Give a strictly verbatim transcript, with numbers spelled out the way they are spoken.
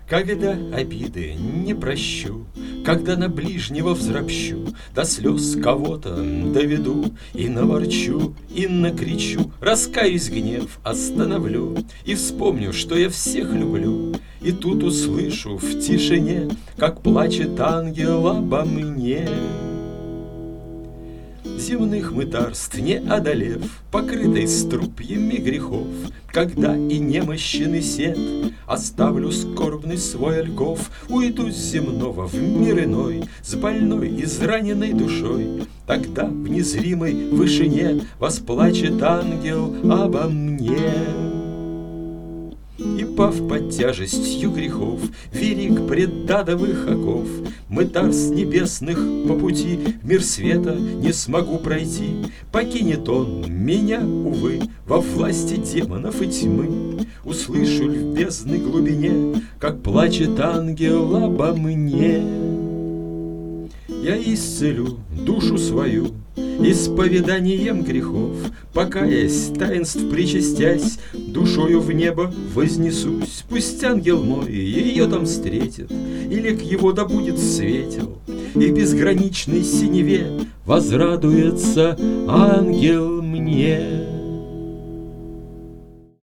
Когда обиды не прощу, когда на ближнего взропщу, до слез кого-то доведу, и наворчу, и накричу, раскаюсь, гнев остановлю, и вспомню, что я всех люблю. И тут услышу в тишине, как плачет ангел обо мне. Земных мытарств не одолев, покрытой струпьями грехов, когда и немощен сед, оставлю скорбный свой альков, уйду с земного в мир иной, с больной, израненной душой. Тогда в незримой вышине восплачет ангел обо мне. И, пав под тяжестью грехов, велик предадовых оков, мытарств небесных по пути в мир света не смогу пройти. Покинет он меня, увы, во власти демонов и тьмы. Услышу в бездной глубине, как плачет ангел обо мне. Я исцелю душу свою исповеданием грехов, покаясь, таинств причастясь, душою в небо вознесусь. Пусть ангел мой ее там встретит, и лик его да будет светел, и в безграничной синеве возрадуется ангел мне.